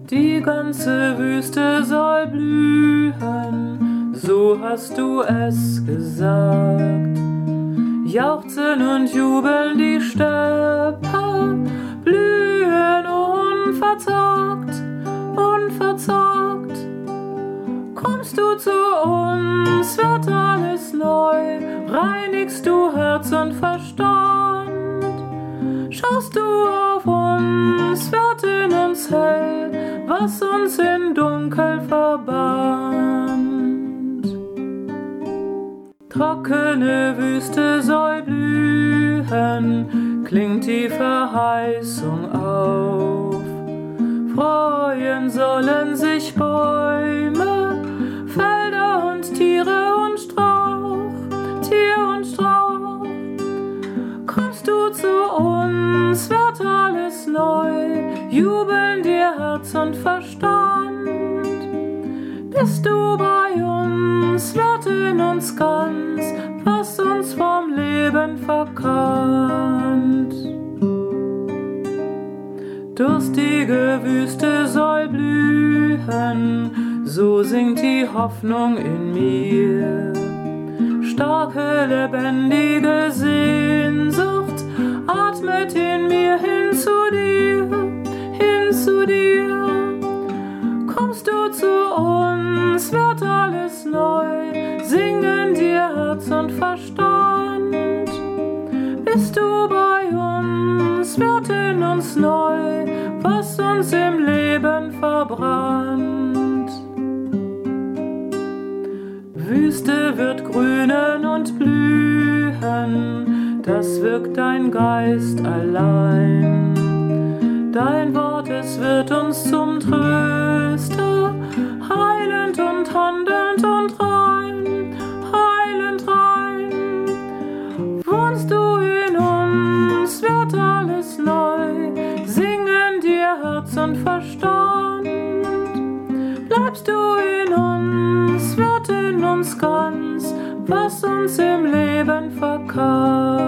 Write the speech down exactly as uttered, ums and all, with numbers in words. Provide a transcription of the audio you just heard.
Die ganze Wüste soll blühen, so hast du es gesagt. Jauchzen und jubeln die Steppe, blühen unverzagt, unverzagt. Kommst du zu uns, wird alles neu, reinigst du Herz und Verstand. Schaust du auf uns, wird in uns hell, was uns in Dunkel verbannt. Trockene Wüste soll blühen, klingt die Verheißung auf. Freuen sollen sich Bäume, Felder und Tiere und Strauch, Tier und Strauch. Kommst du zu uns, wird alles neu, jubeln dir Herz und Verstand. Bist du bei uns, wird in uns ganz, was uns vom Leben verkannt. Durstige Wüste soll blühen, so singt die Hoffnung in mir. Starke, lebendige Sehnsucht atmet in mir hin zu dir, hin zu dir. Kommst du zu uns, wird alles neu, singen dir Herz und Verstand. Bist du bei uns, wird in uns neu, was uns im Leben verbrannt. Wüste wird grünen und blühen, das wirkt dein Geist allein. Dein Wort, es wird uns zum Tröster, heilend und handelnd und rein, heilend rein. Wohnst du in uns, wird alles neu, singen dir Herz und Verstand. Bleibst du in uns, wird in uns ganz, was uns im Leben verkannt.